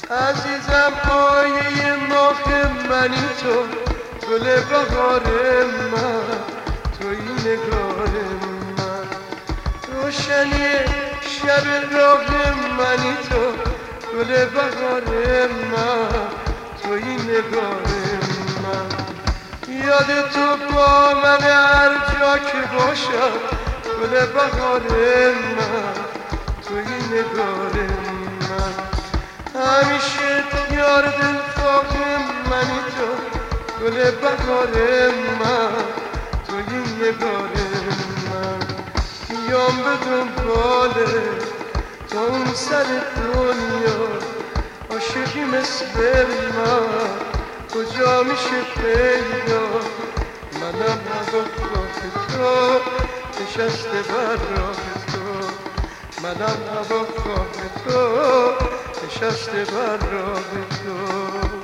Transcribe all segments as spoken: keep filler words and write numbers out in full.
عزیزم آیه ماه منی تو، گل بهار من توی نگار من، روشنی شب راه منی تو، گل بهار من توی نگار من. یاد تو با من هر جا که باشم، گل بهار من توی نگار من. همیشه یار دلخواه منی تو، گل بهار من توی نگار من. میام به دنبال تا اون سر دنیا، عاشقی مثل من کجا میشه پیدا؟ منم هواخواه تو، نشسته بر راه تو، منم هواخواه تو، نشسته بر راه تو.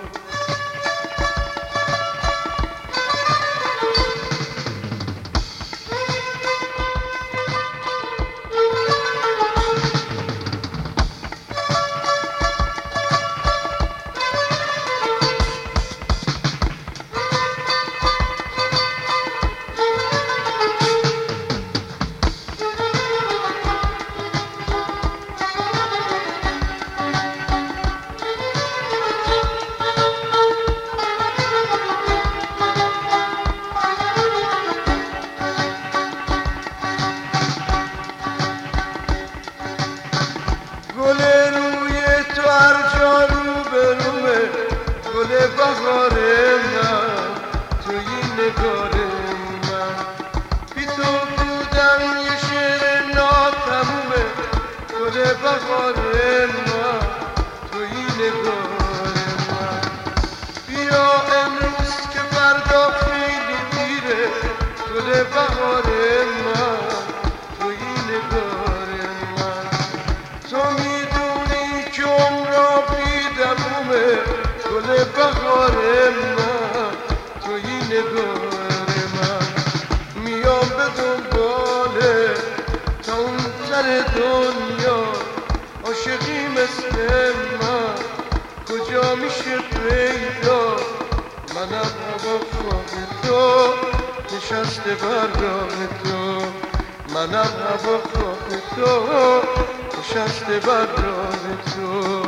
گل روی تو هر جا رو به روه، گل بهار من توی نگار من. بی تو بودم یه شعر ناتمومه، گل بهار من توی نگار من. بیا امروز که فردا خیلی دیره، گل بهار من توی نگار من. تو میدونی که عمرا بیدمومه، گل بهار من توی نگار من. میام به دنباله تا اون سر دنیا، عاشقی مثل من کجا میشه پیدا؟ منم هواخواه تو، نشسته بر راه تو، منم هواخواه تو، نشسته بر راه تو.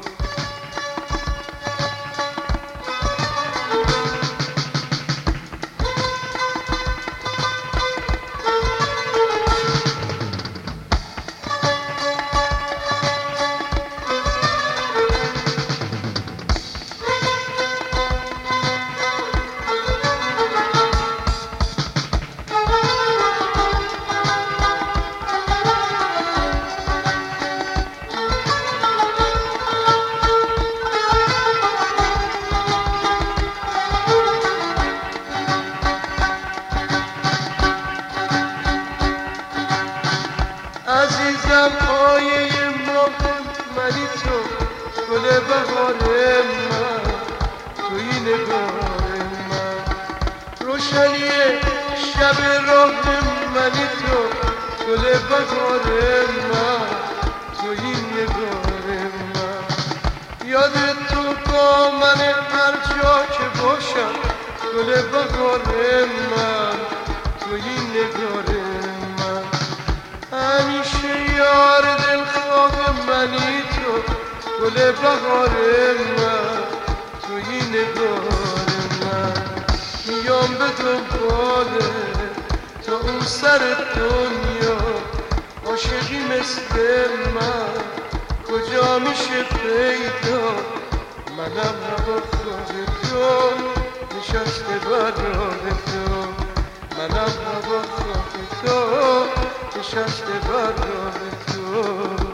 عزیزم آیه ماه منی تو، گل بهار من توی نگار من. روشنی شب راه منی تو، گل بهار من توی نگار من. یاد تو با من هر جا که باشم، گل بهار من توی نگار من. همیشه یار دلخواه منی تو، گل بهار من توی نگار من. میام به دنباله تا اون سر دنیا، عاشقی مثل من کجا میشه پیدا؟ منم هواخواه تو، نشسته بر راه تو، منم هواخواه تو، نشسته بر راه تو.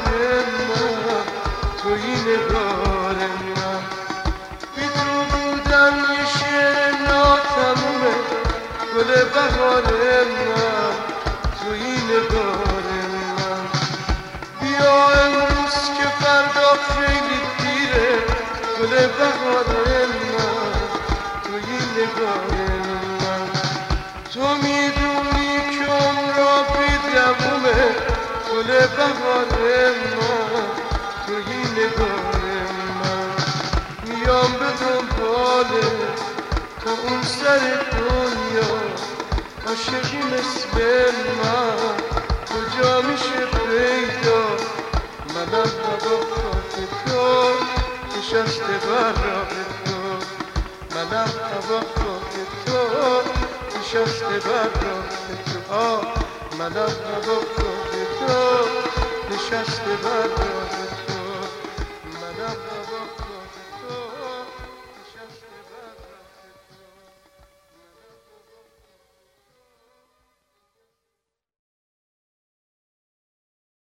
من توی نگار من بی تو بودن یه شعر ناتمومه گل بهار من توی نگار من بیا امروز که فردا خیلی دیره گل بهار من توی نگار من تو میدونی که عمرا بی دوومه گل بهار من توی نگار من میام به دنباله تا اون سر دنیا عاشقی مثل من کجا میشه پیدا منم هوا خاک تو نشسته بر راه تو منم هوا خاک تو نشسته بر راه تو آه منم هوا خاک تو نشسته بر راه تو منم هوا